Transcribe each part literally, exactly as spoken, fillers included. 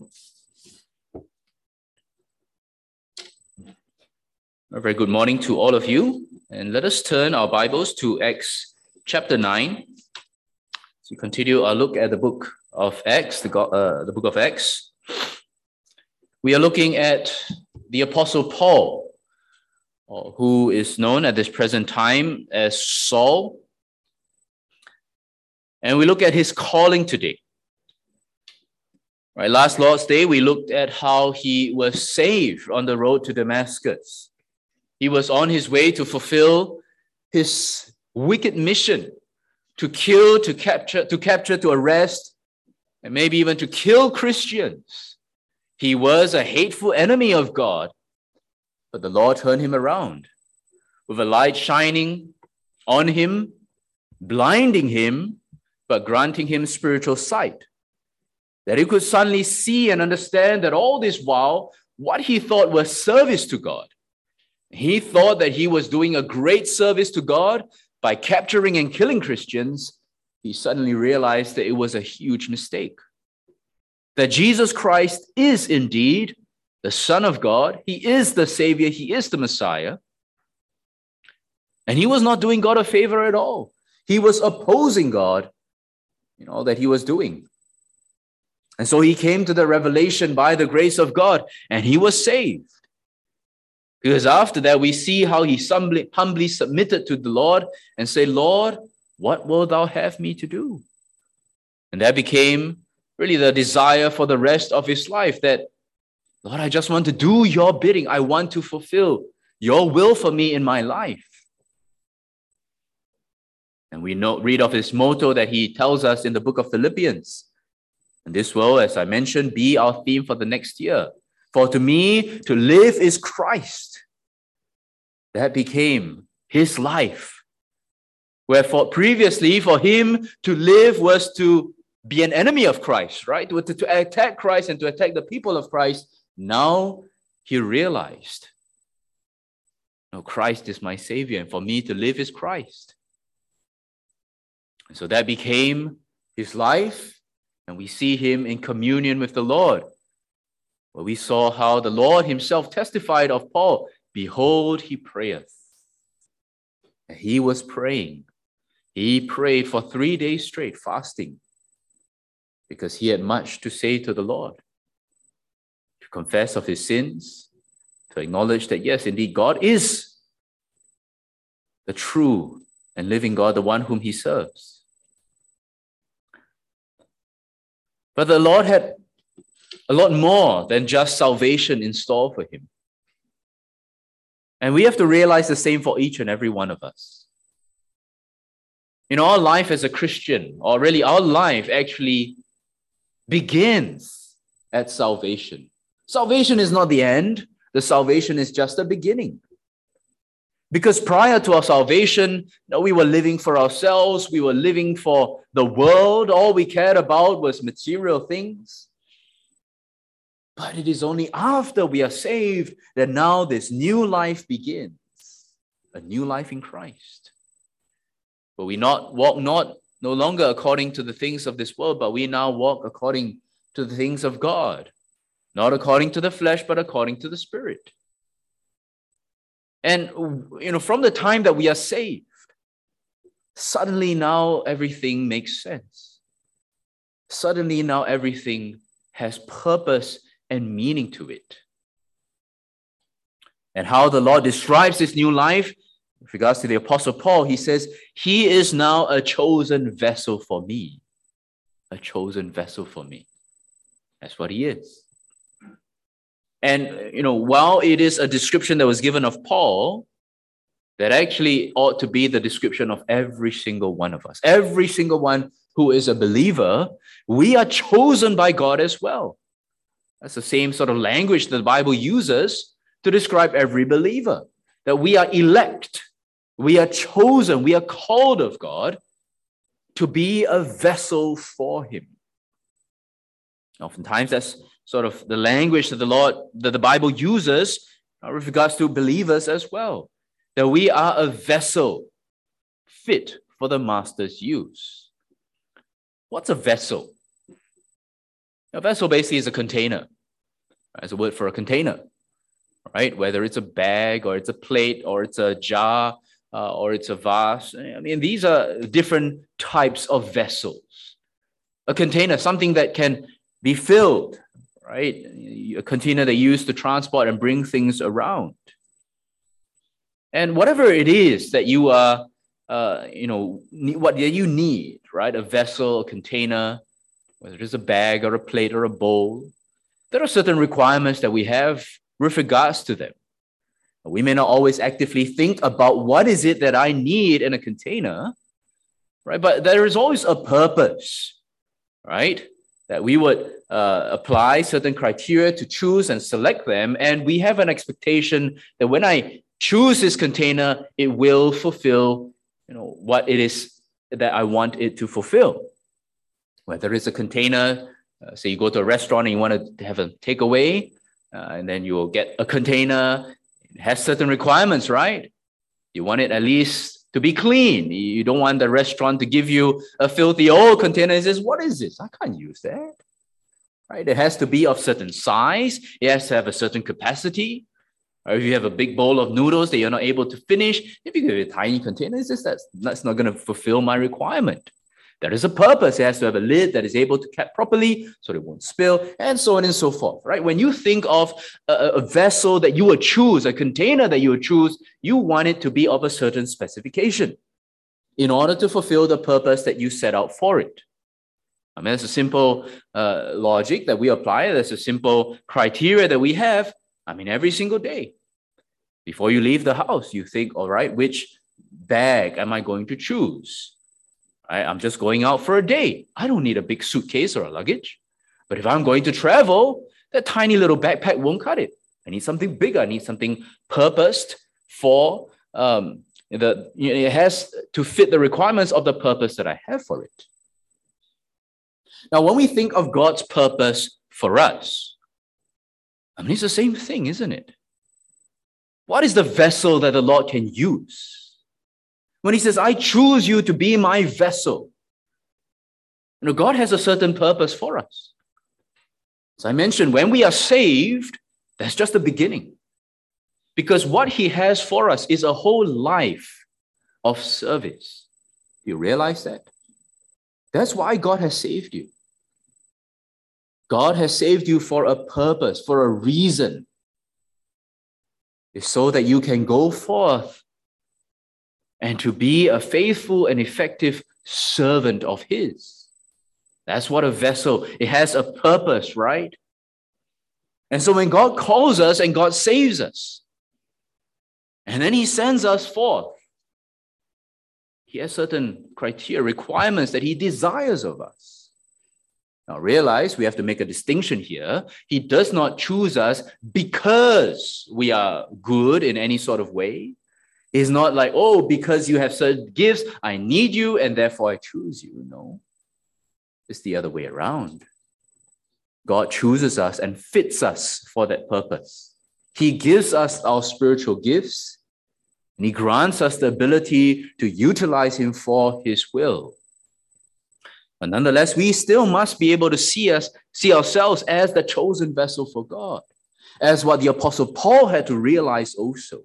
A very good morning to all of you. And let us turn our Bibles to Acts chapter nine. So we continue our look at the book of Acts, the, uh, the book of Acts. We are looking at the Apostle Paul, who is known at this present time as Saul. And we look at his calling today. Right, last Lord's Day, we looked at how he was saved on the road to Damascus. He was on his way to fulfill his wicked mission to kill, to capture, to capture, to arrest, and maybe even to kill Christians. He was a hateful enemy of God, but the Lord turned him around with a light shining on him, blinding him, but granting him spiritual sight, that he could suddenly see and understand that all this while, what he thought was service to God, he thought that he was doing a great service to God by capturing and killing Christians. He suddenly realized that it was a huge mistake. That Jesus Christ is indeed the Son of God. He is the Savior. He is the Messiah. And he was not doing God a favor at all. He was opposing God in all that he was doing. And so he came to the revelation by the grace of God, and he was saved. Because after that, we see how he humbly, humbly submitted to the Lord and said, Lord, what wilt thou have me to do? And that became really the desire for the rest of his life, that, Lord, I just want to do your bidding. I want to fulfill your will for me in my life. And we know, read of his motto that he tells us in the book of Philippians. And this will, as I mentioned, be our theme for the next year. For to me, to live is Christ. That became his life. Wherefore previously, for him to live was to be an enemy of Christ, right? To, to attack Christ and to attack the people of Christ. Now he realized, no, Christ is my Savior, and for me to live is Christ. And so that became his life, and we see him in communion with the Lord. Well, we saw how the Lord himself testified of Paul, behold, he prayeth. And he was praying. He prayed for three days straight, fasting, because he had much to say to the Lord, to confess of his sins, to acknowledge that, yes, indeed, God is the true and living God, the one whom he serves. But the Lord had a lot more than just salvation in store for him. And we have to realize the same for each and every one of us. You know, our life as a Christian, or really our life actually begins at salvation. Salvation is not the end. The salvation is just the beginning. Because prior to our salvation, you know, we were living for ourselves. We were living for the world. All we cared about was material things. But it is only after we are saved that now this new life begins, a new life in Christ. But we not walk not no longer according to the things of this world, but we now walk according to the things of God, not according to the flesh, but according to the Spirit. And you know, from the time that we are saved, suddenly now everything makes sense. Suddenly now everything has purpose and meaning to it. And how the Lord describes this new life, with regards to the Apostle Paul, he says, he is now a chosen vessel for me. A chosen vessel for me. That's what he is. And, you know, while it is a description that was given of Paul, that actually ought to be the description of every single one of us. Every single one who is a believer, we are chosen by God as well. That's the same sort of language that the Bible uses to describe every believer, that we are elect, we are chosen, we are called of God to be a vessel for him. Oftentimes that's sort of the language that the Lord, that the Bible uses with regards to believers as well, that we are a vessel fit for the master's use. What's a vessel? A vessel basically is a container. It's a word for a container, right? Whether it's a bag or it's a plate or it's a jar uh, or it's a vase. I mean, these are different types of vessels. A container, something that can be filled, right? A container they use to transport and bring things around. And whatever it is that you are, uh, you know, what you need, right? A vessel, a container, whether it's a bag or a plate or a bowl, there are certain requirements that we have with regards to them. We may not always actively think about what is it that I need in a container, right? But there is always a purpose, right? That we would uh, apply certain criteria to choose and select them. And we have an expectation that when I choose this container, it will fulfill, you know, what it is that I want it to fulfill. Whether it's a container, uh, say you go to a restaurant and you want to have a takeaway, uh, and then you will get a container. It has certain requirements, right? You want it at least to be clean. You don't want the restaurant to give you a filthy old container and says, what is this? I can't use that. Right? It has to be of certain size. It has to have a certain capacity. Or if you have a big bowl of noodles that you're not able to finish, if you give a tiny container, it's just that's, that's not going to fulfill my requirement. There is a purpose. It has to have a lid that is able to cap properly so it won't spill, and so on and so forth, right? When you think of a, a vessel that you would choose, a container that you would choose, you want it to be of a certain specification in order to fulfill the purpose that you set out for it. I mean, that's a simple uh, logic that we apply. That's a simple criteria that we have. I mean, every single day. Before you leave the house, you think, all right, which bag am I going to choose? I, I'm just going out for a day. I don't need a big suitcase or a luggage. But if I'm going to travel, that tiny little backpack won't cut it. I need something bigger. I need something purposed for, um, the, you know, it has to fit the requirements of the purpose that I have for it. Now, when we think of God's purpose for us, I mean, it's the same thing, isn't it? What is the vessel that the Lord can use? When he says, I choose you to be my vessel, you know, God has a certain purpose for us. As I mentioned, when we are saved, that's just the beginning. Because what he has for us is a whole life of service. Do you realize that? That's why God has saved you. God has saved you for a purpose, for a reason. It's so that you can go forth and to be a faithful and effective servant of his. That's what a vessel, it has a purpose, right? And so when God calls us and God saves us, and then he sends us forth, he has certain criteria, requirements that he desires of us. Now realize we have to make a distinction here. He does not choose us because we are good in any sort of way. It's not like, oh, because you have certain gifts, I need you, and therefore I choose you. No, it's the other way around. God chooses us and fits us for that purpose. He gives us our spiritual gifts, and he grants us the ability to utilize him for his will. But nonetheless, we still must be able to see us, see ourselves as the chosen vessel for God, as what the Apostle Paul had to realize also,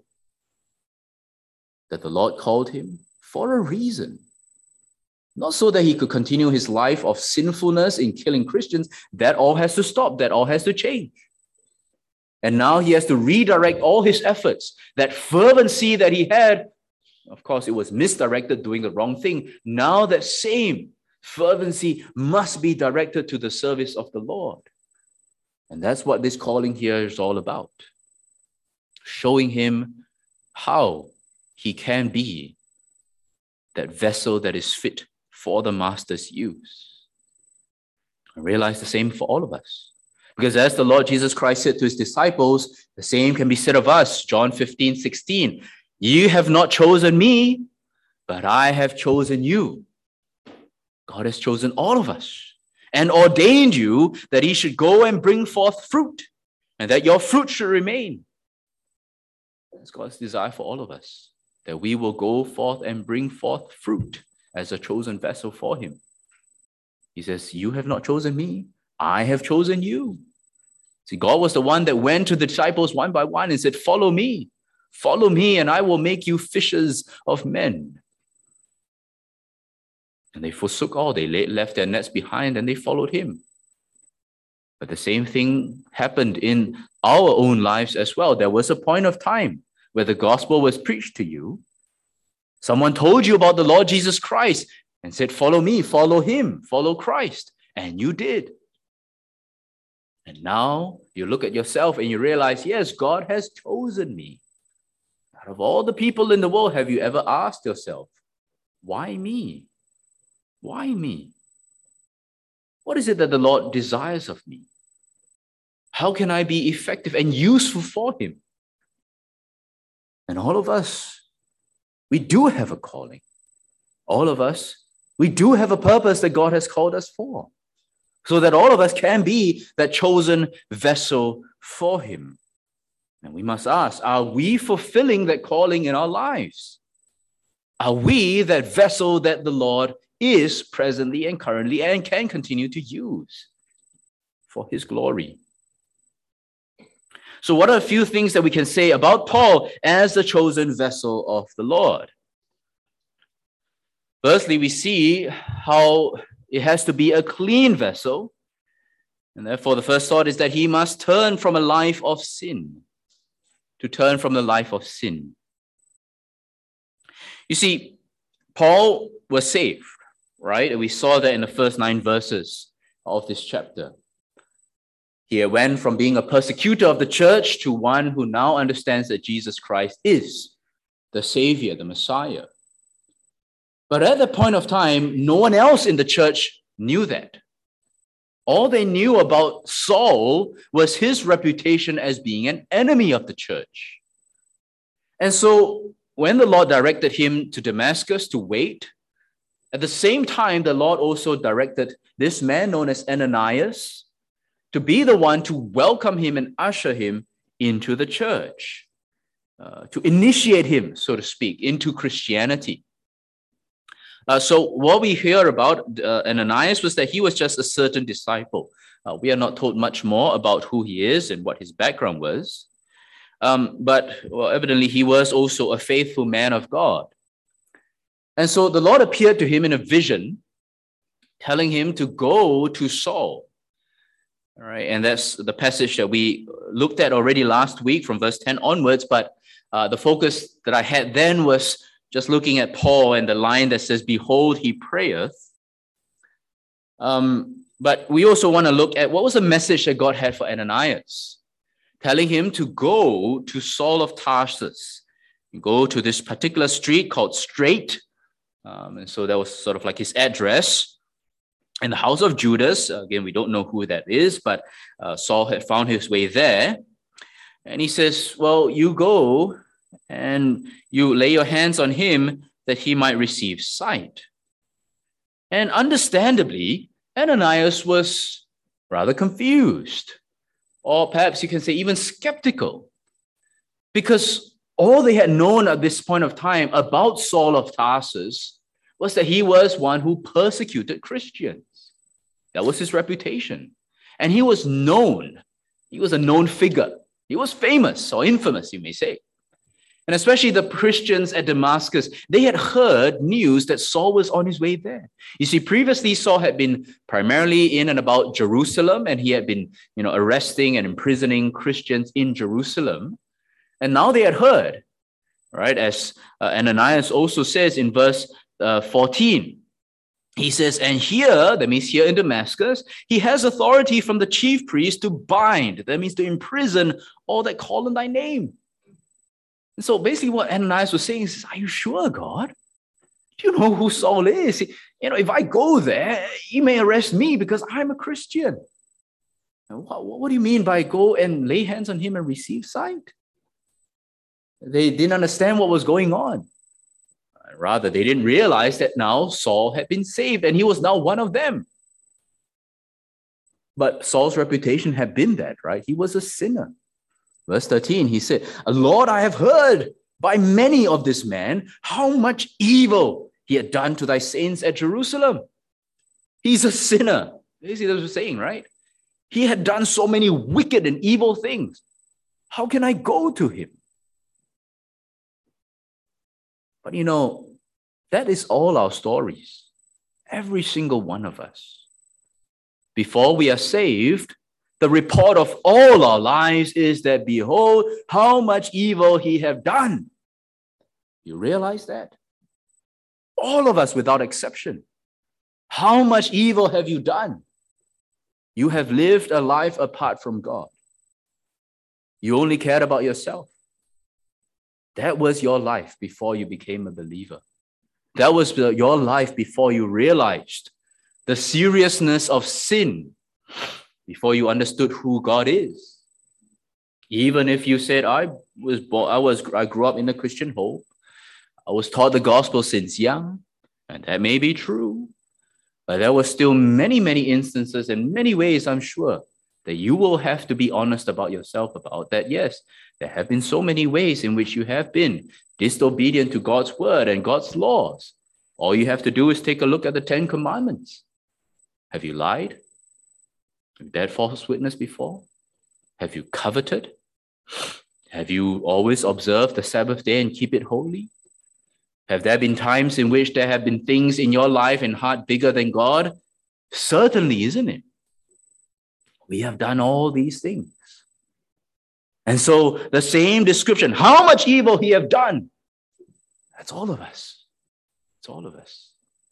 that the Lord called him for a reason. Not so that he could continue his life of sinfulness in killing Christians. That all has to stop. That all has to change. And now he has to redirect all his efforts. That fervency that he had, of course, it was misdirected doing the wrong thing. Now that same fervency must be directed to the service of the Lord. And that's what this calling here is all about. Showing him how he can be that vessel that is fit for the master's use. I realize the same for all of us. Because as the Lord Jesus Christ said to his disciples, the same can be said of us. John fifteen, sixteen. You have not chosen me, but I have chosen you. God has chosen all of us and ordained you that he should go and bring forth fruit and that your fruit should remain. That's God's desire for all of us, that we will go forth and bring forth fruit as a chosen vessel for him. He says, you have not chosen me, I have chosen you. See, God was the one that went to the disciples one by one and said, follow me, follow me, and I will make you fishers of men. And they forsook all. They left their nets behind and they followed him. But the same thing happened in our own lives as well. There was a point of time where the gospel was preached to you. Someone told you about the Lord Jesus Christ and said, follow me, follow him, follow Christ. And you did. And now you look at yourself and you realize, yes, God has chosen me. Out of all the people in the world, have you ever asked yourself, why me? Why me? What is it that the Lord desires of me? How can I be effective and useful for him? And all of us, we do have a calling. All of us, we do have a purpose that God has called us for, so that all of us can be that chosen vessel for him. And we must ask, are we fulfilling that calling in our lives? Are we that vessel that the Lord is presently and currently and can continue to use for his glory? So what are a few things that we can say about Paul as the chosen vessel of the Lord? Firstly, we see how it has to be a clean vessel. And therefore, the first thought is that he must turn from a life of sin, to turn from the life of sin. You see, Paul was saved, right? And we saw that in the first nine verses of this chapter. He went from being a persecutor of the church to one who now understands that Jesus Christ is the Savior, the Messiah. But at that point of time, no one else in the church knew that. All they knew about Saul was his reputation as being an enemy of the church. And so when the Lord directed him to Damascus to wait, at the same time, the Lord also directed this man known as Ananias to be the one to welcome him and usher him into the church, uh, to initiate him, so to speak, into Christianity. Uh, so what we hear about uh, Ananias was that he was just a certain disciple. Uh, we are not told much more about who he is and what his background was. Um, but well, evidently he was also a faithful man of God. And so the Lord appeared to him in a vision, telling him to go to Saul. All right, and that's the passage that we looked at already last week from verse ten onwards. But uh, the focus that I had then was just looking at Paul and the line that says, behold, he prayeth. Um, but we also want to look at what was the message that God had for Ananias, telling him to go to Saul of Tarsus, go to this particular street called Straight. Um, and so that was sort of like his address. In the house of Judas, again, we don't know who that is, but uh, Saul had found his way there. And he says, well, you go and you lay your hands on him that he might receive sight. And understandably, Ananias was rather confused, or perhaps you can say even skeptical, because all they had known at this point of time about Saul of Tarsus was that he was one who persecuted Christians. That was his reputation. And he was known. He was a known figure. He was famous or infamous, you may say. And especially the Christians at Damascus, they had heard news that Saul was on his way there. You see, previously Saul had been primarily in and about Jerusalem, and he had been, you know, arresting and imprisoning Christians in Jerusalem. And now they had heard, right? As uh, Ananias also says in verse uh, fourteen, he says, and here, that means here in Damascus, he has authority from the chief priest to bind, that means to imprison all that call on thy name. And so basically what Ananias was saying is, are you sure, God? Do you know who Saul is? You know, if I go there, he may arrest me because I'm a Christian. What, what do you mean by go and lay hands on him and receive sight? They didn't understand what was going on. Rather, they didn't realize that now Saul had been saved and he was now one of them. But Saul's reputation had been that, right? He was a sinner. Verse thirteen, he said, Lord, I have heard by many of this man how much evil he had done to thy saints at Jerusalem. He's a sinner. You see, that's what we're saying, right? He had done so many wicked and evil things. How can I go to him? But you know, that is all our stories. Every single one of us. Before we are saved, the report of all our lives is that, behold, how much evil he have done. You realize that? All of us without exception. How much evil have you done? You have lived a life apart from God. You only cared about yourself. That was your life before you became a believer. That was the, your life before you realized the seriousness of sin, before you understood who God is. Even if you said, I was born, I was, I grew up in a Christian home. I was taught the gospel since young, and that may be true. But there were still many, many instances and many ways, I'm sure, that you will have to be honest about yourself about that. Yes, there have been so many ways in which you have been disobedient to God's word and God's laws. All you have to do is take a look at the Ten Commandments. Have you lied? Have you dared false witness before? Have you coveted? Have you always observed the Sabbath day and keep it holy? Have there been times in which there have been things in your life and heart bigger than God? Certainly, isn't it? We have done all these things. And so the same description, how much evil he have done, that's all of us. It's all of us.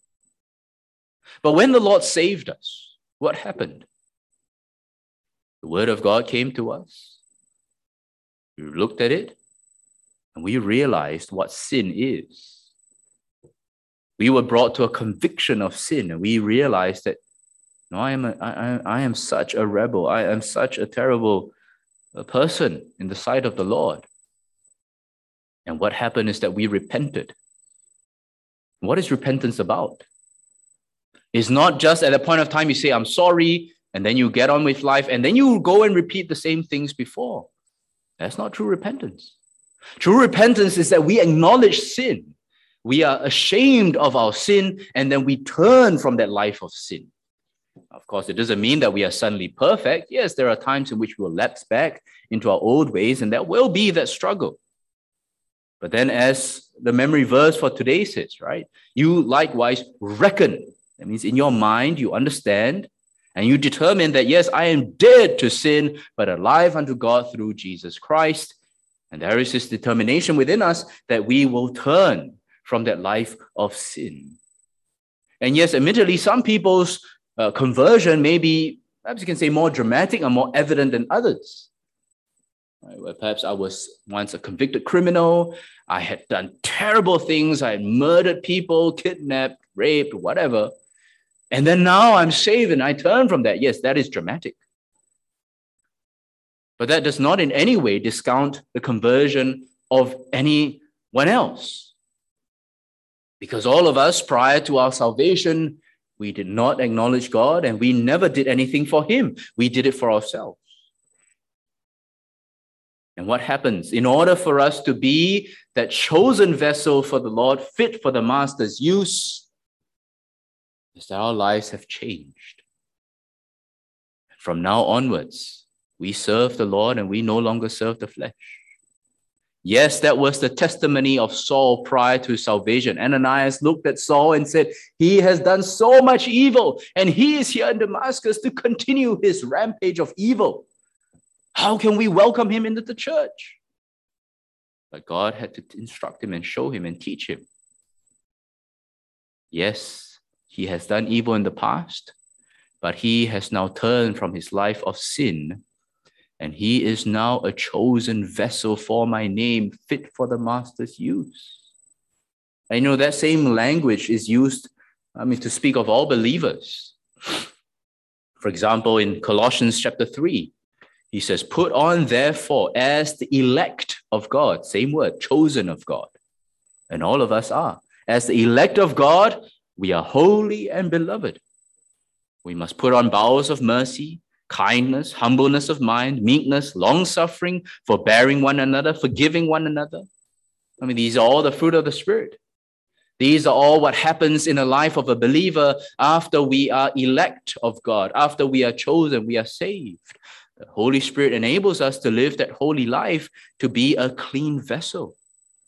But when the Lord saved us, what happened? The word of God came to us. We looked at it and we realized what sin is. We were brought to a conviction of sin, and we realized that, no, I am, a, I, I am such a rebel. I am such a terrible person in the sight of the Lord. And what happened is that we repented. What is repentance about? It's not just at a point of time you say, I'm sorry, and then you get on with life, and then you go and repeat the same things before. That's not true repentance. True repentance is that we acknowledge sin. We are ashamed of our sin, and then we turn from that life of sin. Of course, it doesn't mean that we are suddenly perfect. Yes, there are times in which we will lapse back into our old ways, and there will be that struggle. But then, as the memory verse for today says, right, you likewise reckon. That means in your mind, you understand, and you determine that, yes, I am dead to sin, but alive unto God through Jesus Christ. And there is this determination within us that we will turn from that life of sin. And yes, admittedly, some people's uh, conversion may be, perhaps you can say, more dramatic or more evident than others. Right? Well, perhaps I was once a convicted criminal. I had done terrible things. I had murdered people, kidnapped, raped, whatever. And then now I'm saved and I turn from that. Yes, that is dramatic. But that does not in any way discount the conversion of anyone else. Because all of us, prior to our salvation, we did not acknowledge God and we never did anything for him. We did it for ourselves. And what happens? In order for us to be that chosen vessel for the Lord, fit for the Master's use, is that our lives have changed. From now onwards, we serve the Lord and we no longer serve the flesh. Yes, that was the testimony of Saul prior to salvation. Ananias looked at Saul and said, he has done so much evil, and he is here in Damascus to continue his rampage of evil. How can we welcome him into the church? But God had to instruct him and show him and teach him. Yes, he has done evil in the past, but he has now turned from his life of sin. And he is now a chosen vessel for my name, fit for the Master's use. I know that same language is used, I mean, to speak of all believers. For example, in Colossians chapter three, he says, put on therefore as the elect of God, same word, chosen of God. And all of us are. As the elect of God, we are holy and beloved. We must put on bowels of mercy, kindness, humbleness of mind, meekness, long-suffering, forbearing one another, forgiving one another. I mean, these are all the fruit of the Spirit. These are all what happens in the life of a believer after we are elect of God, after we are chosen, we are saved. The Holy Spirit enables us to live that holy life, to be a clean vessel.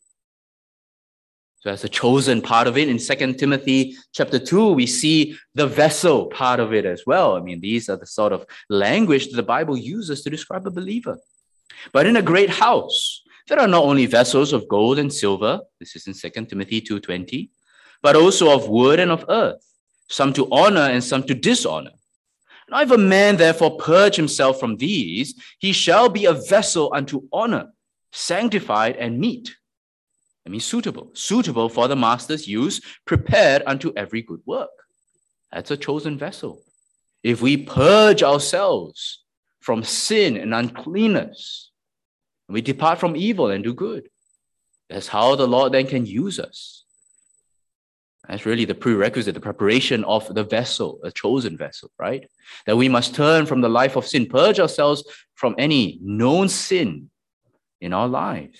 So as a chosen part of it, in Second Timothy chapter two, we see the vessel part of it as well. I mean, these are the sort of language that the Bible uses to describe a believer. But in a great house, there are not only vessels of gold and silver, this is in Second Timothy two twenty, but also of wood and of earth, some to honor and some to dishonor. Now if a man therefore purge himself from these, he shall be a vessel unto honor, sanctified and meet. I mean, suitable, suitable for the master's use, prepared unto every good work. That's a chosen vessel. If we purge ourselves from sin and uncleanness, we depart from evil and do good, that's how the Lord then can use us. That's really the prerequisite, the preparation of the vessel, a chosen vessel, right? That we must turn from the life of sin, purge ourselves from any known sin in our lives.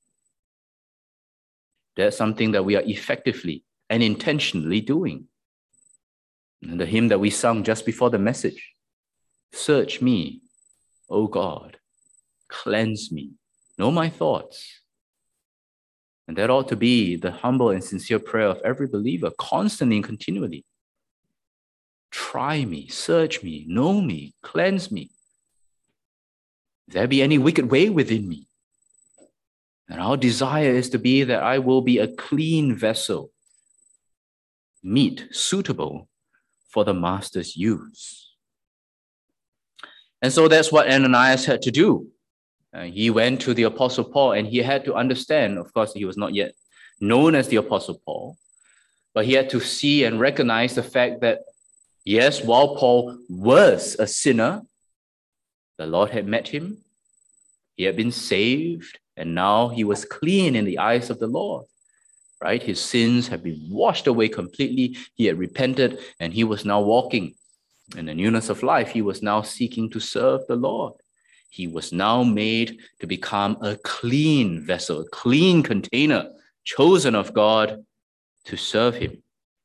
That's something that we are effectively and intentionally doing. And the hymn that we sung just before the message, search me, O God, cleanse me, know my thoughts. And that ought to be the humble and sincere prayer of every believer, constantly and continually. Try me, search me, know me, cleanse me. If there be any wicked way within me, and our desire is to be that I will be a clean vessel, meet, suitable for the master's use. And so that's what Ananias had to do. Uh, he went to the Apostle Paul and he had to understand, of course, he was not yet known as the Apostle Paul, but he had to see and recognize the fact that, yes, while Paul was a sinner, the Lord had met him, he had been saved, and now he was clean in the eyes of the Lord, right? His sins had been washed away completely. He had repented and he was now walking in the newness of life. He was now seeking to serve the Lord. He was now made to become a clean vessel, a clean container, chosen of God to serve him.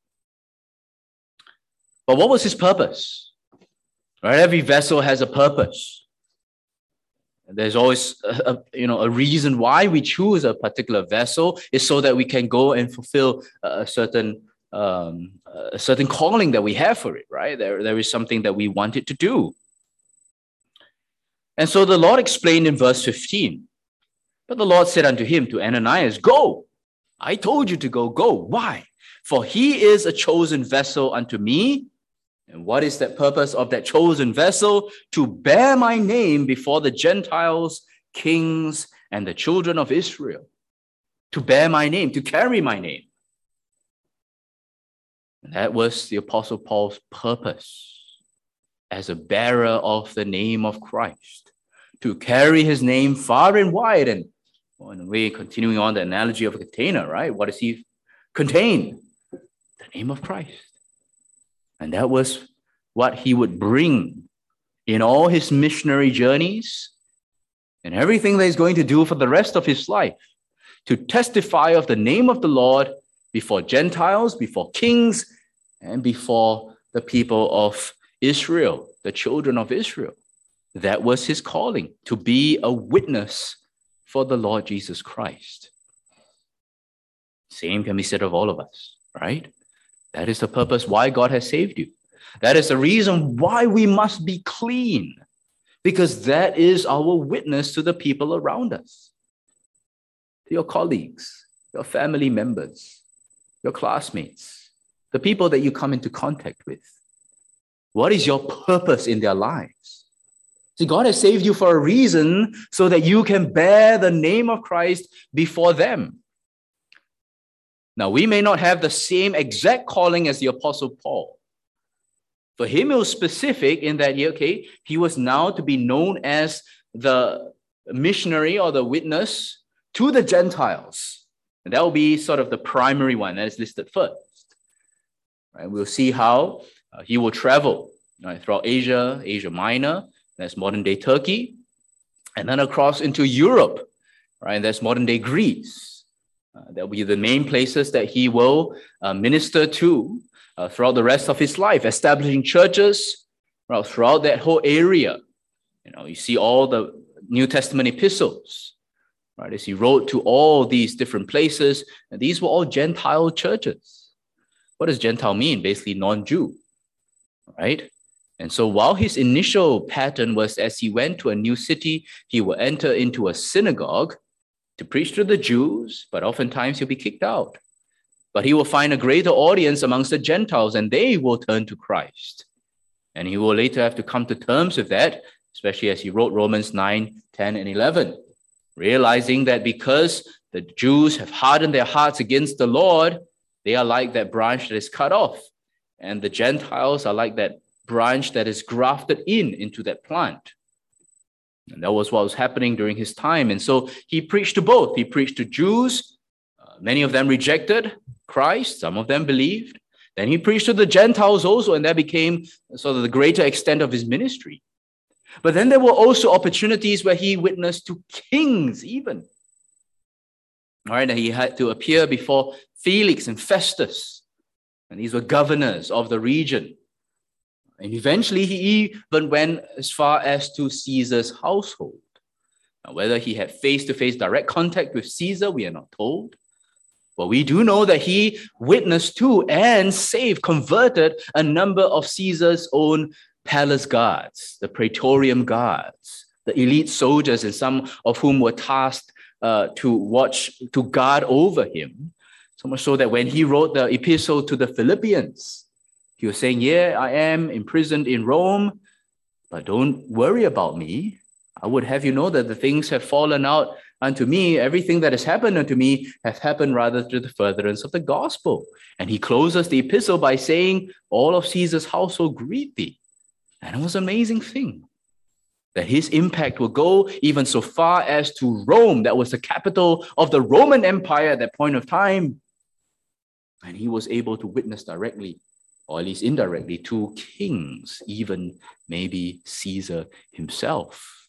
But what was his purpose? Right? Every vessel has a purpose. There's always a, a, you know, a reason why we choose a particular vessel is so that we can go and fulfill a certain um, a certain calling that we have for it, right? There, there is something that we want it to do. And so the Lord explained in verse fifteen, but the Lord said unto him, to Ananias, go. I told you to go, go. Why? For he is a chosen vessel unto me. And what is that purpose of that chosen vessel? To bear my name before the Gentiles, kings, and the children of Israel. To bear my name, to carry my name. And that was the Apostle Paul's purpose as a bearer of the name of Christ. To carry his name far and wide. And well, in a way, continuing on the analogy of a container, right? What does he contain? The name of Christ. And that was what he would bring in all his missionary journeys and everything that he's going to do for the rest of his life, to testify of the name of the Lord before Gentiles, before kings, and before the people of Israel, the children of Israel. That was his calling, to be a witness for the Lord Jesus Christ. Same can be said of all of us, right? That is the purpose why God has saved you. That is the reason why we must be clean, because that is our witness to the people around us, to your colleagues, your family members, your classmates, the people that you come into contact with. What is your purpose in their lives? See, God has saved you for a reason so that you can bear the name of Christ before them. Now, we may not have the same exact calling as the Apostle Paul. For him, it was specific in that, okay, he was now to be known as the missionary or the witness to the Gentiles. And that will be sort of the primary one that is listed first. Right? We'll see how uh, he will travel right, throughout Asia, Asia Minor, that's modern-day Turkey, and then across into Europe, right? That's modern-day Greece. Uh, that will be the main places that he will uh, minister to uh, throughout the rest of his life, establishing churches well, throughout that whole area. You know, you see all the New Testament epistles, right? As he wrote to all these different places, and these were all Gentile churches. What does Gentile mean? Basically non-Jew, right? And so while his initial pattern was as he went to a new city, he will enter into a synagogue to preach to the Jews, but oftentimes he'll be kicked out. But he will find a greater audience amongst the Gentiles, and they will turn to Christ. And he will later have to come to terms with that, especially as he wrote Romans nine, ten, and eleven, realizing that because the Jews have hardened their hearts against the Lord, they are like that branch that is cut off, and the Gentiles are like that branch that is grafted in into that plant. And that was what was happening during his time. And so he preached to both. He preached to Jews. Uh, many of them rejected Christ. Some of them believed. Then he preached to the Gentiles also, and that became sort of the greater extent of his ministry. But then there were also opportunities where he witnessed to kings even. All right, and he had to appear before Felix and Festus. And these were governors of the region. And eventually he even went as far as to Caesar's household. Now, whether he had face-to-face direct contact with Caesar, we are not told. But we do know that he witnessed to and saved, converted a number of Caesar's own palace guards, the Praetorium guards, the elite soldiers, and some of whom were tasked uh, to watch, to guard over him. So much so that when he wrote the epistle to the Philippians, he was saying, yeah, I am imprisoned in Rome, but don't worry about me. I would have you know that the things have fallen out unto me. Everything that has happened unto me has happened rather to the furtherance of the gospel. And he closes the epistle by saying, all of Caesar's household greet thee. And it was an amazing thing that his impact will go even so far as to Rome. That was the capital of the Roman Empire at that point of time. And he was able to witness directly, or at least indirectly, to kings, even maybe Caesar himself.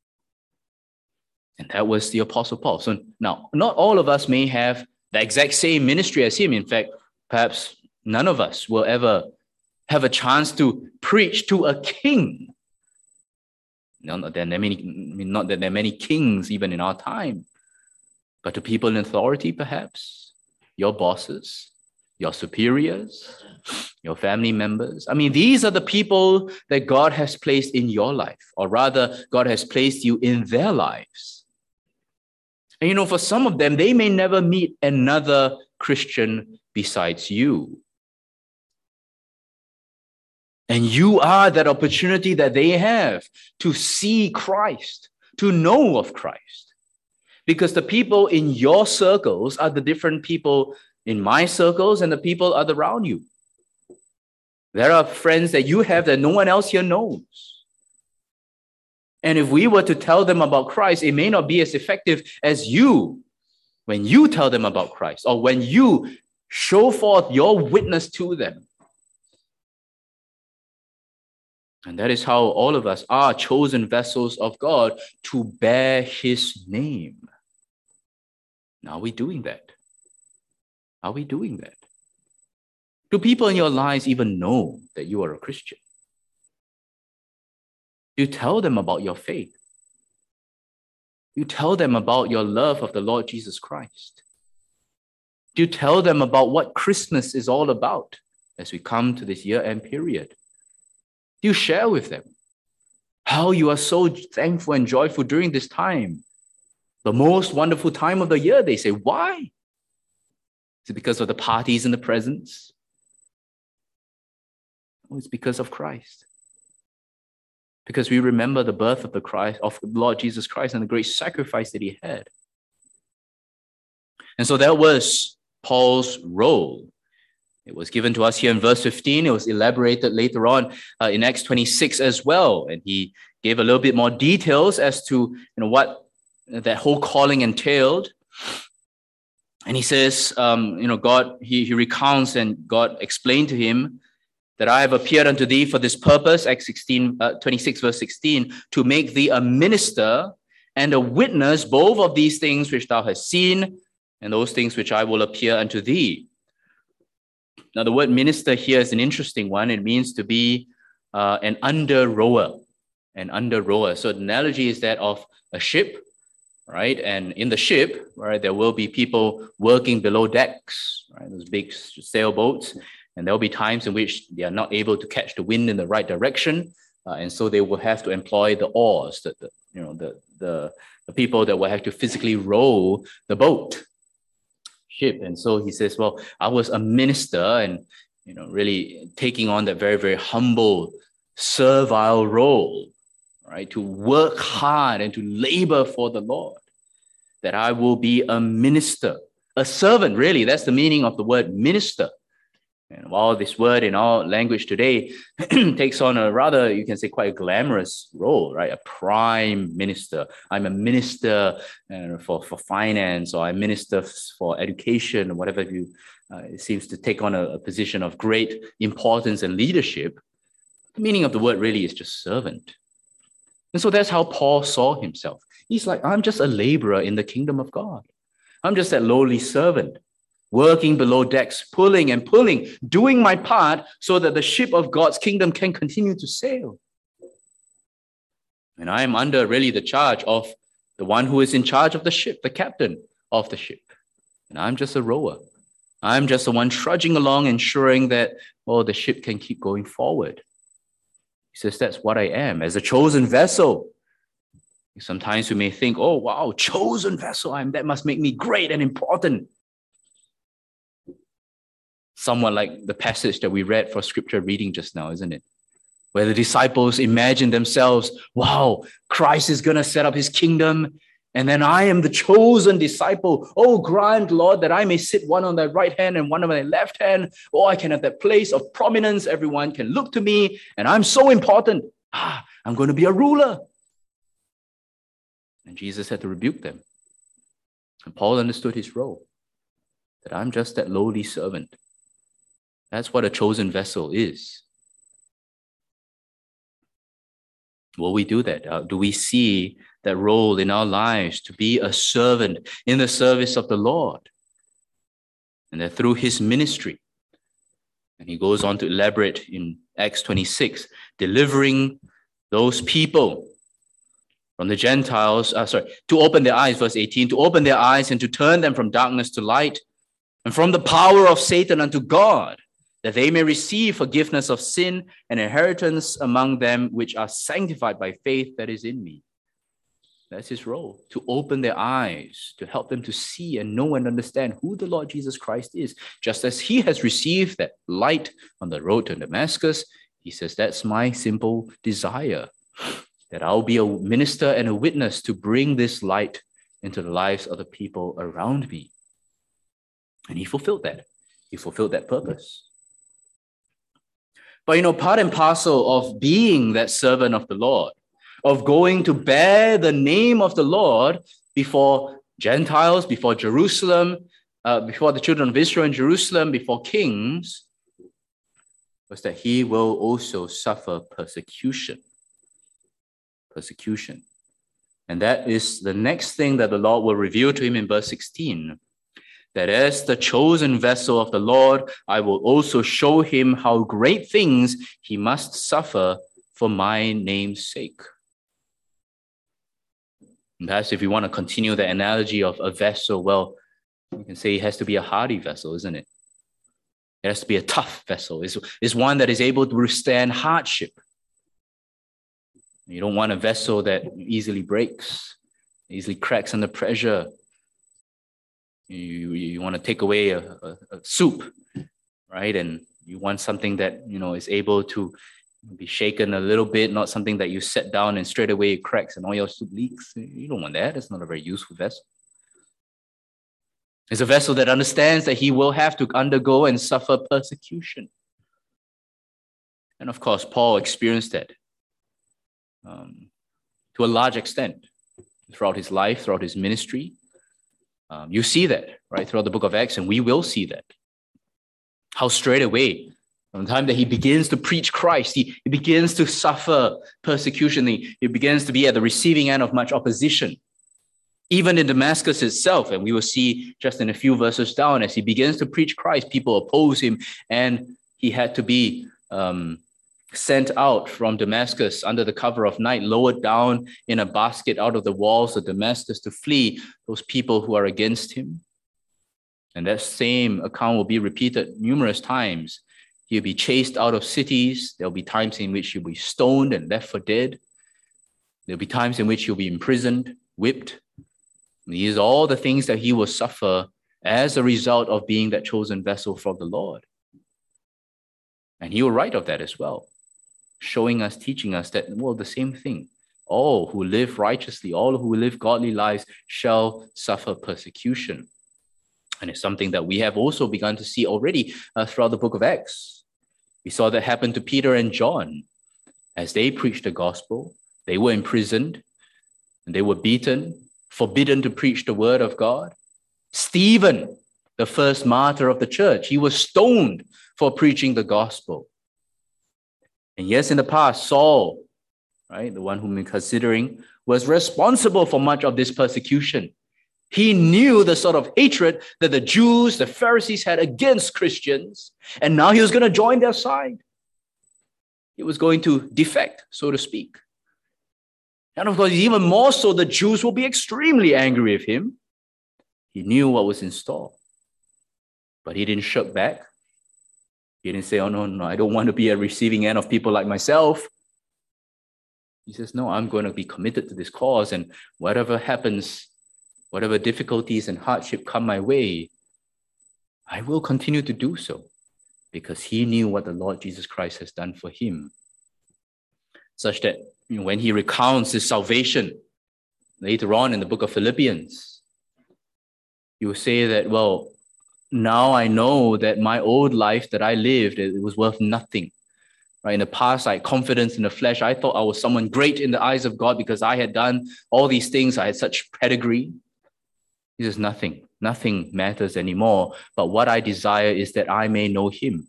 And that was the Apostle Paul. So now, not all of us may have the exact same ministry as him. In fact, perhaps none of us will ever have a chance to preach to a king. Not that there are many, not that there are many kings even in our time, but to people in authority, perhaps, your bosses, your superiors, your family members. I mean, these are the people that God has placed in your life, or rather, God has placed you in their lives. And you know, for some of them, they may never meet another Christian besides you. And you are that opportunity that they have to see Christ, to know of Christ. Because the people in your circles are the different people in my circles, and the people are around you. There are friends that you have that no one else here knows. And if we were to tell them about Christ, it may not be as effective as you when you tell them about Christ, or when you show forth your witness to them. And that is how all of us are chosen vessels of God to bear his name. Now, are we doing that? Are we doing that? Do people in your lives even know that you are a Christian? You tell them about your faith. You tell them about your love of the Lord Jesus Christ. You tell them about what Christmas is all about as we come to this year-end period. You share with them how you are so thankful and joyful during this time. The most wonderful time of the year, they say. Why? Is it because of the parties and the presents? Oh, it's because of Christ. Because we remember the birth of the Christ, of Lord Jesus Christ, and the great sacrifice that he had. And so that was Paul's role. It was given to us here in verse fifteen. It was elaborated later on uh, in Acts twenty-six as well. And he gave a little bit more details as to you know, what that whole calling entailed. And he says, um, you know, God, he, he recounts and God explained to him that I have appeared unto thee for this purpose, Acts sixteen, uh, twenty-six, verse sixteen, to make thee a minister and a witness both of these things which thou hast seen and those things which I will appear unto thee. Now, the word minister here is an interesting one. It means to be uh, an under-rower, an under-rower. So the analogy is that of a ship, right? And in the ship, right, there will be people working below decks, right? Those big sailboats, and there will be times in which they are not able to catch the wind in the right direction, uh, and so they will have to employ the oars, the, the you know the, the the people that will have to physically row the boat, ship. And so he says, well, I was a minister, and you know, really taking on that very, very humble, servile role, right? To work hard and to labor for the Lord, that I will be a minister, a servant, really. That's the meaning of the word minister. And while this word in our language today takes on a rather, you can say, quite a glamorous role, right? A prime minister. I'm a minister uh, for, for finance, or I'm a minister for education, or whatever you, uh, it seems to take on a, a position of great importance and leadership. The meaning of the word really is just servant. And so that's how Paul saw himself. He's like, I'm just a laborer in the kingdom of God. I'm just that lowly servant, working below decks, pulling and pulling, doing my part so that the ship of God's kingdom can continue to sail. And I am under really the charge of the one who is in charge of the ship, the captain of the ship. And I'm just a rower. I'm just the one trudging along, ensuring that, oh, the ship can keep going forward. He says, that's what I am, as a chosen vessel. Sometimes we may think, oh, wow, chosen vessel, I'm, that must make me great and important. Somewhat like the passage that we read for scripture reading just now, isn't it? Where the disciples imagine themselves, wow, Christ is going to set up his kingdom, and then I am the chosen disciple. Oh, grant, Lord, that I may sit one on thy right hand and one on thy left hand. Oh, I can have that place of prominence. Everyone can look to me, and I'm so important. Ah, I'm going to be a ruler. And Jesus had to rebuke them. And Paul understood his role, that I'm just that lowly servant. That's what a chosen vessel is. Will we do that? Uh, do we see that role in our lives to be a servant in the service of the Lord? And that through his ministry, and he goes on to elaborate in Acts twenty-six, delivering those people from the Gentiles, uh, sorry, to open their eyes, verse eighteen, to open their eyes and to turn them from darkness to light, and from the power of Satan unto God, that they may receive forgiveness of sin and inheritance among them which are sanctified by faith that is in me. That's his role, to open their eyes, to help them to see and know and understand who the Lord Jesus Christ is. Just as he has received that light on the road to Damascus, he says, that's my simple desire, that I'll be a minister and a witness to bring this light into the lives of the people around me. And he fulfilled that. He fulfilled that purpose. But, you know, part and parcel of being that servant of the Lord, of going to bear the name of the Lord before Gentiles, before Jerusalem, uh, before the children of Israel in Jerusalem, before kings, was that he will also suffer persecution. Persecution. And that is the next thing that the Lord will reveal to him in verse sixteen. That as the chosen vessel of the Lord, I will also show him how great things he must suffer for my name's sake. And perhaps if you want to continue the analogy of a vessel, well, you can say it has to be a hardy vessel, isn't it? It has to be a tough vessel. It's, it's one that is able to withstand hardship. You don't want a vessel that easily breaks, easily cracks under pressure. You, you want to take away a, a, a soup, right? And you want something that, you know, is able to be shaken a little bit, not something that you set down and straight away it cracks and all your soup leaks. You don't want that. It's not a very useful vessel. It's a vessel that understands that he will have to undergo and suffer persecution. And of course, Paul experienced that um, to a large extent throughout his life, throughout his ministry. Um, you see that, right, throughout the book of Acts, and we will see that. How straight away, from the time that he begins to preach Christ, he, he begins to suffer persecution. He, he begins to be at the receiving end of much opposition. Even in Damascus itself, and we will see just in a few verses down, as he begins to preach Christ, people oppose him, and he had to be um, sent out from Damascus under the cover of night, lowered down in a basket out of the walls of Damascus to flee those people who are against him. And that same account will be repeated numerous times. He'll be chased out of cities. There'll be times in which he'll be stoned and left for dead. There'll be times in which he'll be imprisoned, whipped. These are all the things that he will suffer as a result of being that chosen vessel for the Lord. And he will write of that as well, showing us, teaching us that, well, the same thing. All who live righteously, all who live godly lives shall suffer persecution. And it's something that we have also begun to see already uh, throughout the book of Acts. We saw that happen to Peter and John. As they preached the gospel, they were imprisoned, and they were beaten, forbidden to preach the word of God. Stephen, the first martyr of the church, he was stoned for preaching the gospel. And yes, in the past, Saul, right, the one whom we're considering, was responsible for much of this persecution. He knew the sort of hatred that the Jews, the Pharisees had against Christians, and now he was going to join their side. He was going to defect, so to speak. And of course, even more so, the Jews will be extremely angry with him. He knew what was in store. But he didn't shirk back. He didn't say, oh, no, no, I don't want to be a receiving end of people like myself. He says, no, I'm going to be committed to this cause. And whatever happens, whatever difficulties and hardship come my way, I will continue to do so. Because he knew what the Lord Jesus Christ has done for him. Such that when he recounts his salvation later on in the book of Philippians, he will say that, well, now I know that my old life that I lived, it was worth nothing. Right? In the past, I had confidence in the flesh. I thought I was someone great in the eyes of God because I had done all these things. I had such pedigree. He says, nothing, nothing matters anymore. But what I desire is that I may know him.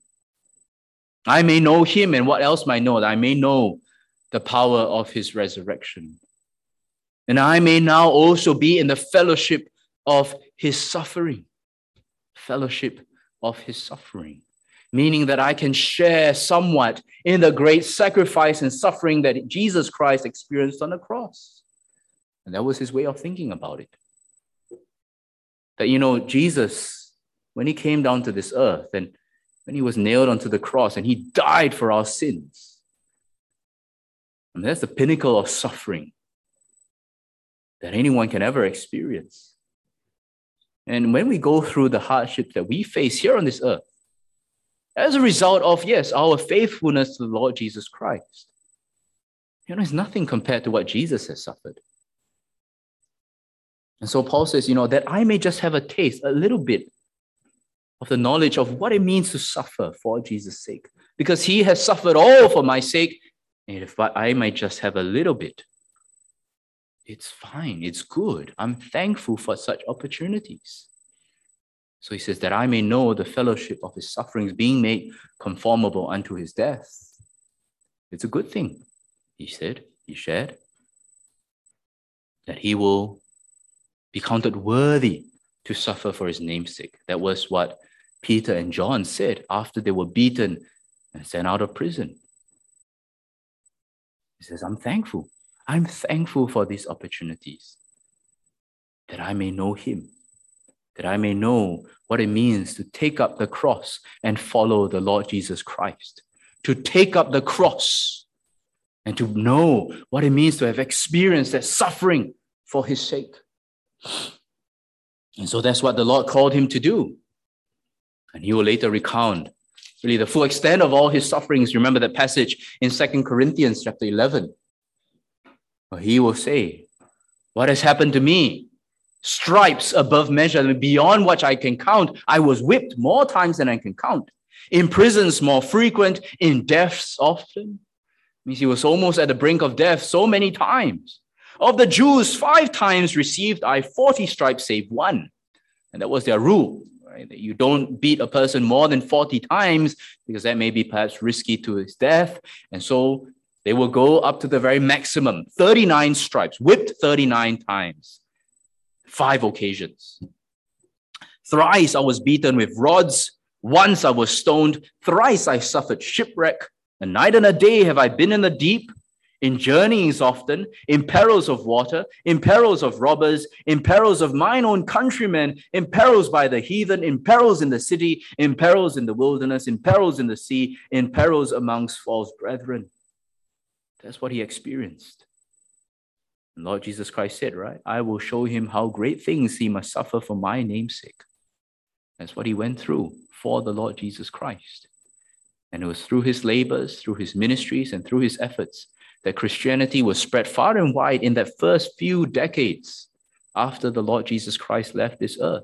I may know him, and what else might know? That I may know the power of his resurrection. And I may now also be in the fellowship of his suffering. Fellowship of his suffering. Meaning that I can share somewhat in the great sacrifice and suffering that Jesus Christ experienced on the cross. And that was his way of thinking about it. That, you know, Jesus, when he came down to this earth and when he was nailed onto the cross and he died for our sins, and that's the pinnacle of suffering that anyone can ever experience. And when we go through the hardships that we face here on this earth, as a result of, yes, our faithfulness to the Lord Jesus Christ, you know, it's nothing compared to what Jesus has suffered. And so Paul says, you know, that I may just have a taste, a little bit of the knowledge of what it means to suffer for Jesus' sake. Because he has suffered all for my sake. And if I might just have a little bit, it's fine, it's good. I'm thankful for such opportunities. So he says that I may know the fellowship of his sufferings, being made conformable unto his death. It's a good thing, he said, he shared, that he will be counted worthy to suffer for his name's sake. That was what Peter and John said after they were beaten and sent out of prison. He says, I'm thankful. I'm thankful for these opportunities, that I may know him, that I may know what it means to take up the cross and follow the Lord Jesus Christ, to take up the cross and to know what it means to have experienced that suffering for his sake. And so that's what the Lord called him to do. And he will later recount really the full extent of all his sufferings. Remember that passage in Second Corinthians chapter eleven. Where he will say, what has happened to me? Stripes above measure, beyond what I can count. I was whipped more times than I can count. In prisons more frequent, in deaths often. Means he was almost at the brink of death so many times. Of the Jews, five times received I forty stripes save one. And that was their rule. Right? That you don't beat a person more than forty times because that may be perhaps risky to his death. And so they will go up to the very maximum, thirty-nine stripes, whipped thirty-nine times. five occasions. Thrice I was beaten with rods. Once I was stoned. Thrice I suffered shipwreck. A night and a day have I been in the deep, in journeyings often, in perils of water, in perils of robbers, in perils of mine own countrymen, in perils by the heathen, in perils in the city, in perils in the wilderness, in perils in the sea, in perils amongst false brethren. That's what he experienced. And Lord Jesus Christ said, right, I will show him how great things he must suffer for my name's sake. That's what he went through for the Lord Jesus Christ. And it was through his labors, through his ministries, and through his efforts that Christianity was spread far and wide in that first few decades after the Lord Jesus Christ left this earth.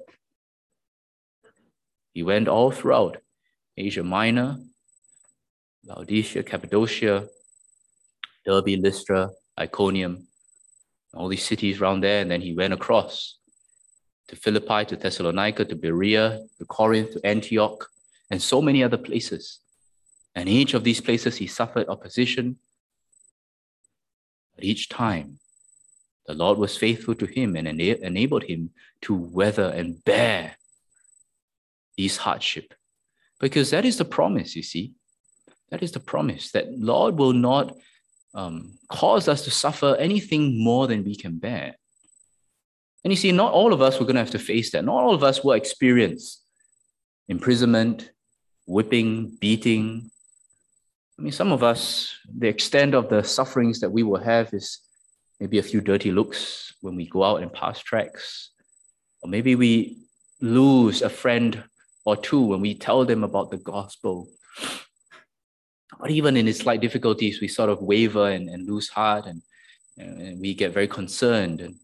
He went all throughout Asia Minor, Laodicea, Cappadocia, Derbe, Lystra, Iconium, all these cities around there, and then he went across to Philippi, to Thessalonica, to Berea, to Corinth, to Antioch, and so many other places. And in each of these places, he suffered opposition. But each time, the Lord was faithful to him and ena- enabled him to weather and bear these hardship. Because that is the promise, you see. That is the promise, that Lord will not um, cause us to suffer anything more than we can bear. And you see, not all of us were going to have to face that. Not all of us will experience imprisonment, whipping, beating. I mean, some of us, the extent of the sufferings that we will have is maybe a few dirty looks when we go out and pass tracks. Or maybe we lose a friend or two when we tell them about the gospel. Or even in its slight difficulties, we sort of waver and, and lose heart, and, and we get very concerned. And,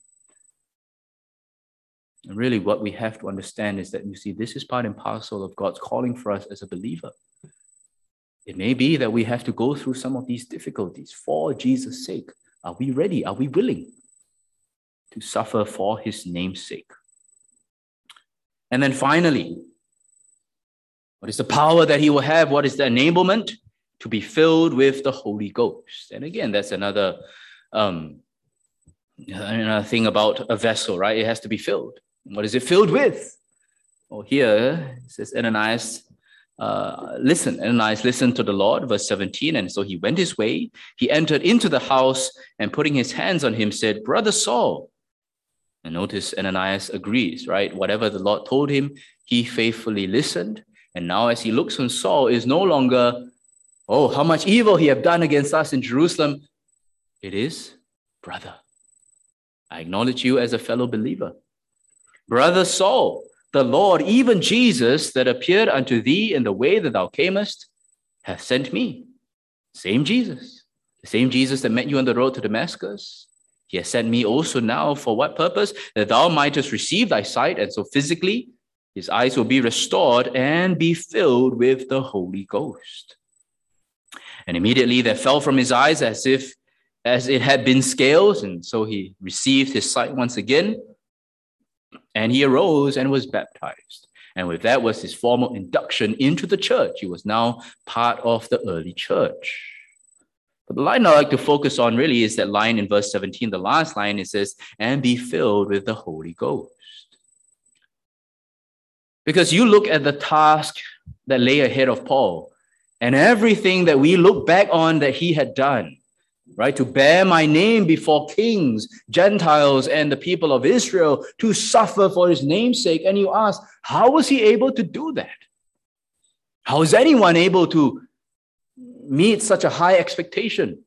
and really what we have to understand is that, you see, this is part and parcel of God's calling for us as a believer. It may be that we have to go through some of these difficulties for Jesus' sake. Are we ready? Are we willing to suffer for his name's sake? And then finally, what is the power that he will have? What is the enablement? To be filled with the Holy Ghost. And again, that's another, um, another thing about a vessel, right? It has to be filled. What is it filled with? Well, here it says Ananias, uh, listen, Ananias listened to the Lord, verse seventeen. And so he went his way. He entered into the house and putting his hands on him said, Brother Saul. And notice Ananias agrees, right? Whatever the Lord told him, he faithfully listened. And now as he looks on Saul, is no longer, oh, how much evil he have done against us in Jerusalem. It is, brother, I acknowledge you as a fellow believer. Brother Saul, the Lord, even Jesus, that appeared unto thee in the way that thou camest, hath sent me. Same Jesus, the same Jesus that met you on the road to Damascus. He has sent me also now for what purpose? That thou mightest receive thy sight, and so physically his eyes will be restored and be filled with the Holy Ghost. And immediately there fell from his eyes as if as it had been scales, and so he received his sight once again, and he arose and was baptized. And with that was his formal induction into the church. He was now part of the early church. But the line I like to focus on really is that line in verse seventeen, the last line. It says, and be filled with the Holy Ghost. Because you look at the task that lay ahead of Paul, and everything that we look back on that he had done, right? To bear my name before kings, Gentiles, and the people of Israel, to suffer for his name's sake. And you ask, how was he able to do that? How is anyone able to meet such a high expectation?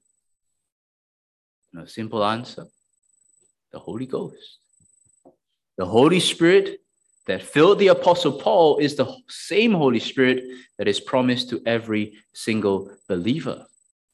A simple answer, the Holy Ghost. The Holy Spirit that filled the Apostle Paul is the same Holy Spirit that is promised to every single believer.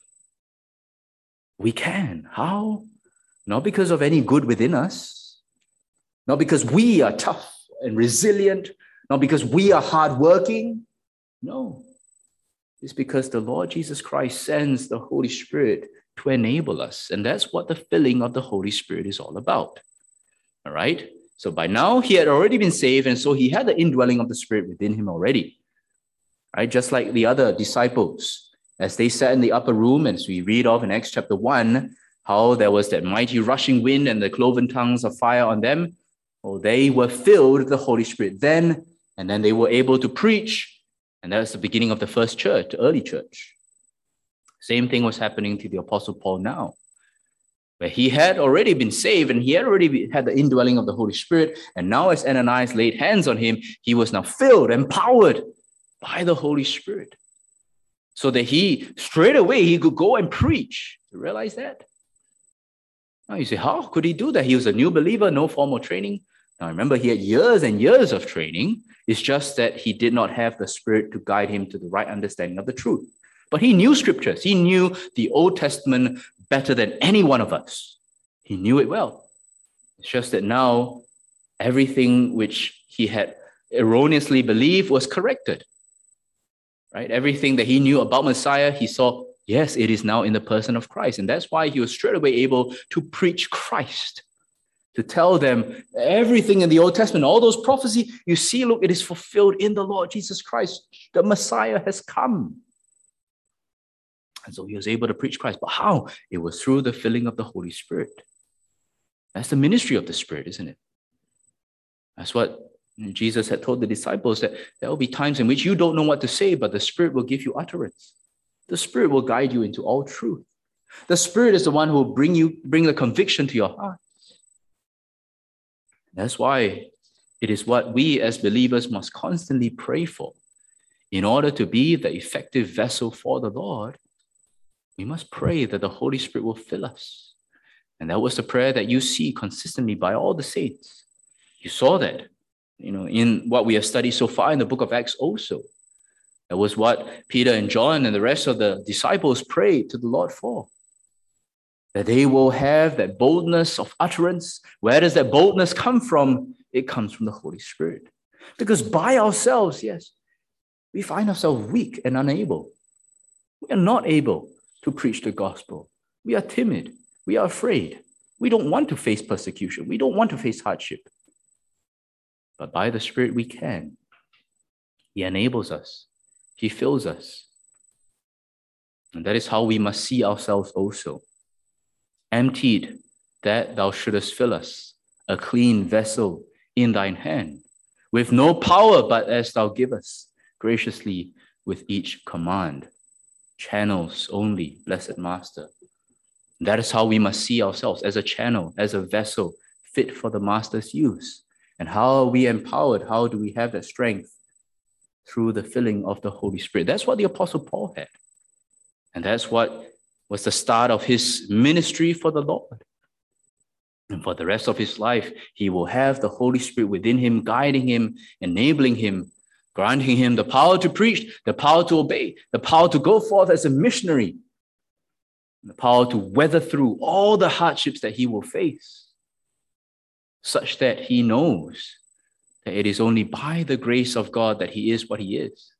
We can. How? Not because of any good within us, not because we are tough and resilient, not because we are hardworking. No. It's because the Lord Jesus Christ sends the Holy Spirit to enable us. And that's what the filling of the Holy Spirit is all about. All right? So by now he had already been saved, and so he had the indwelling of the Spirit within him already. Right? Just like the other disciples, as they sat in the upper room, as we read of in Acts chapter one, how there was that mighty rushing wind and the cloven tongues of fire on them. Oh, they were filled with the Holy Spirit then, and then they were able to preach. And that's the beginning of the first church, the early church. Same thing was happening to the Apostle Paul now, where he had already been saved and he had already had the indwelling of the Holy Spirit. And now as Ananias laid hands on him, he was now filled, empowered by the Holy Spirit. So that he, straight away, he could go and preach. You realize that? Now you say, how could he do that? He was a new believer, no formal training. Now remember, he had years and years of training. It's just that he did not have the Spirit to guide him to the right understanding of the truth. But he knew scriptures. He knew the Old Testament better than any one of us. He knew it well. It's just that now everything which he had erroneously believed was corrected. Right? Everything that he knew about Messiah, he saw, yes, it is now in the person of Christ. And that's why he was straight away able to preach Christ, to tell them everything in the Old Testament, all those prophecies, you see, look, it is fulfilled in the Lord Jesus Christ. The Messiah has come. And so he was able to preach Christ. But how? It was through the filling of the Holy Spirit. That's the ministry of the Spirit, isn't it? That's what Jesus had told the disciples, that there will be times in which you don't know what to say, but the Spirit will give you utterance. The Spirit will guide you into all truth. The Spirit is the one who will bring you, bring the conviction to your heart. That's why it is what we as believers must constantly pray for. In order to be the effective vessel for the Lord, we must pray that the Holy Spirit will fill us. And that was the prayer that you see consistently by all the saints. You saw that, you know, in what we have studied so far in the book of Acts also. That was what Peter and John and the rest of the disciples prayed to the Lord for. That they will have that boldness of utterance. Where does that boldness come from? It comes from the Holy Spirit. Because by ourselves, yes, we find ourselves weak and unable. We are not able to preach the gospel. We are timid. We are afraid. We don't want to face persecution. We don't want to face hardship. But by the Spirit, we can. He enables us. He fills us. And that is how we must see ourselves also. Emptied, that thou shouldest fill us, a clean vessel in thine hand, with no power but as thou givest, graciously with each command. Channels only, blessed Master. That is how we must see ourselves, as a channel, as a vessel fit for the Master's use. And how are we empowered? How do we have that strength? Through the filling of the Holy Spirit. That's what the Apostle Paul had. And that's what was the start of his ministry for the Lord. And for the rest of his life, he will have the Holy Spirit within him, guiding him, enabling him, granting him the power to preach, the power to obey, the power to go forth as a missionary, the power to weather through all the hardships that he will face, such that he knows that it is only by the grace of God that he is what he is.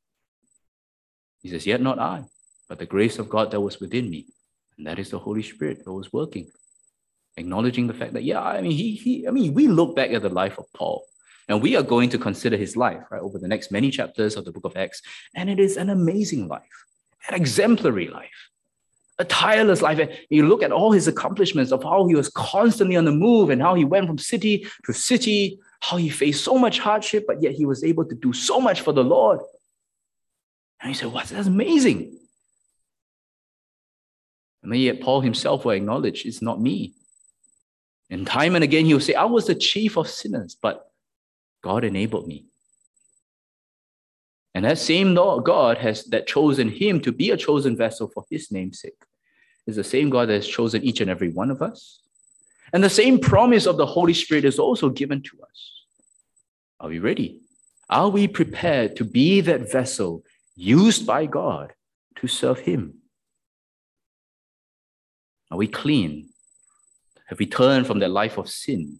He says, yet not I, but the grace of God that was within me. And that is the Holy Spirit that was working, acknowledging the fact that, yeah, I mean, he, he, I mean, we look back at the life of Paul, and we are going to consider his life, right, over the next many chapters of the book of Acts. And it is an amazing life, an exemplary life, a tireless life. And you look at all his accomplishments of how he was constantly on the move and how he went from city to city, how he faced so much hardship, but yet he was able to do so much for the Lord. And he said, what? That's amazing. And yet Paul himself will acknowledge, it's not me. And time and again, he will say, I was the chief of sinners, but God enabled me. And that same God has that chosen him to be a chosen vessel for his name's sake. Is the same God that has chosen each and every one of us. And the same promise of the Holy Spirit is also given to us. Are we ready? Are we prepared to be that vessel used by God to serve him? Are we clean? Have we turned from that life of sin?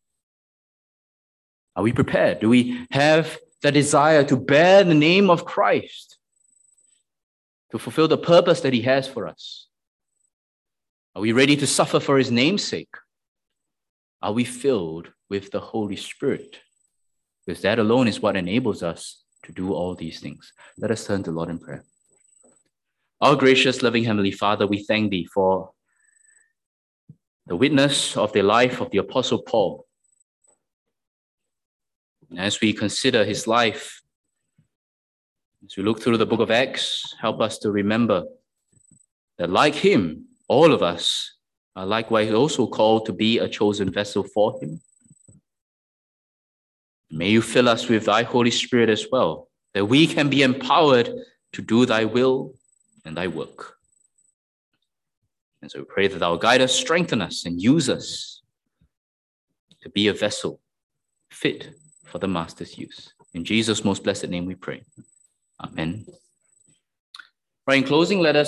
Are we prepared? Do we have the desire to bear the name of Christ, to fulfill the purpose that he has for us? Are we ready to suffer for his name's sake? Are we filled with the Holy Spirit? Because that alone is what enables us to do all these things. Let us turn to the Lord in prayer. Our gracious, loving Heavenly Father, we thank thee for the witness of the life of the Apostle Paul. As we consider his life, as we look through the book of Acts, help us to remember that like him, all of us are likewise also called to be a chosen vessel for him. May you fill us with thy Holy Spirit as well, that we can be empowered to do thy will and thy work. And so we pray that thou guide us, strengthen us, and use us to be a vessel fit for the Master's use. In Jesus' most blessed name we pray. Amen. Right, in closing, let us